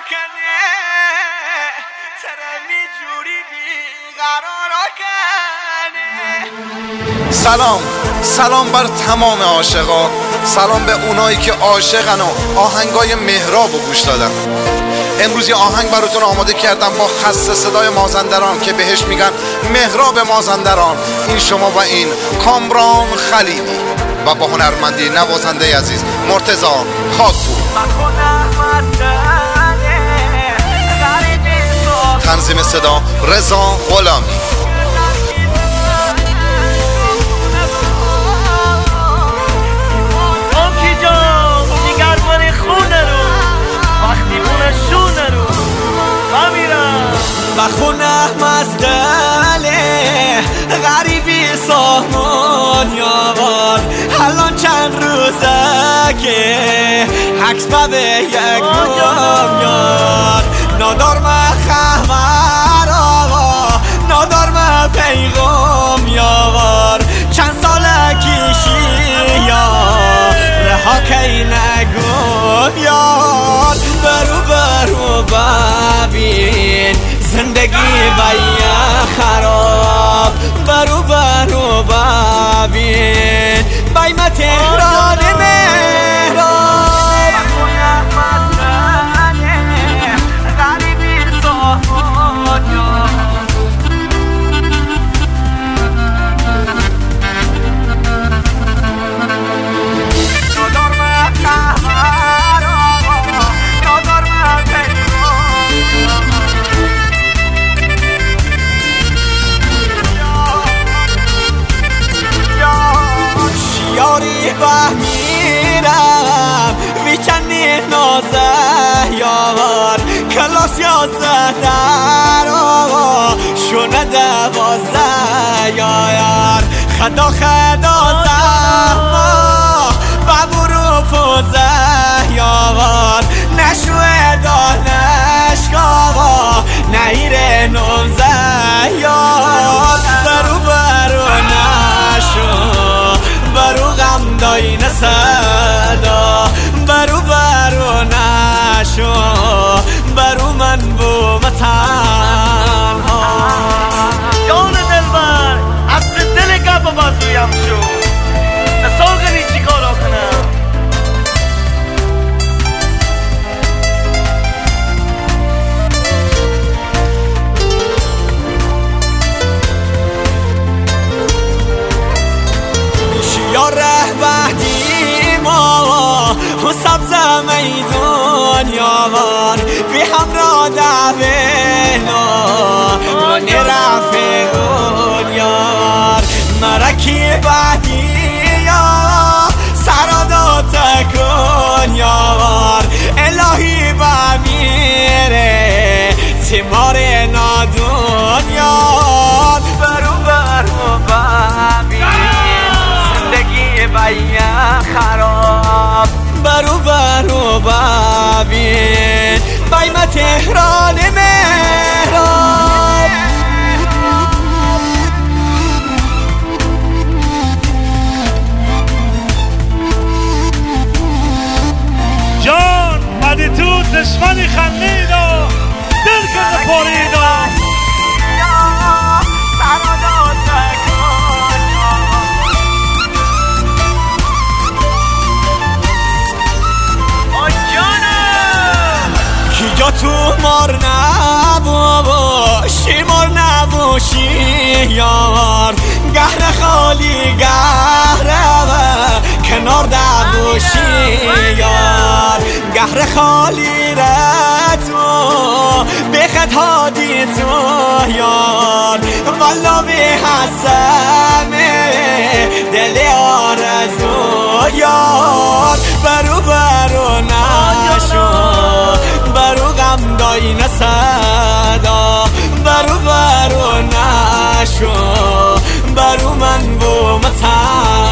سلام بر تمام عاشقا، سلام به اونایی که عاشقن و آهنگای مهراب رو گوش دادن. امروز یه آهنگ براتون آماده کردم با خسته صدای مازندران که بهش میگن مهراب مازندران. این شما و این کامران خلیلی و با هنرمندی نوازنده عزیز مرتضی خاکپور. تنظیم صدا رضا غلامی. بخونه مستله غریبی سامان یاوار الان چند روزه که عکس به یک گم یار ندار خبر آوا ندار پیغام یاوار چند ساله کشی یار رها کی نگم یار برو ببین زندگی باید خراب برو ببین بایم تهران مهراب غریبی سامان میرم ویچنی نازه یاور کلاس 11 در آوا شونه 12 یار خدا زحما ببرو پوزه یاور نشوه دانشگاه نهیره 19 یار برو نشو برو غم داین صدا برو نشو برو من بوم تنها جان دلبر از دل گب و بازویم شو ساغری چی کارا کنم و سبز میدون یاوار بی همراه دوینا من رفیقون یار مرکی بعدی یا سرادا تکون یاوار الهی بمیره تیمار نادون یار برو ببین زندگی باید خراب برو ببین بایم تهران مهراب جان مدی تو دشمنی خندید و دل کرده پارید و یا تو مار نباشی مار نباشی یار گهر خالی گهره و کنار دباشی یار گهر خالی را تو بخد هادی تو یار والا به حسنه دل آرزو یار برو نشو برو غم داین صدا برو نشو برو من بوم تنها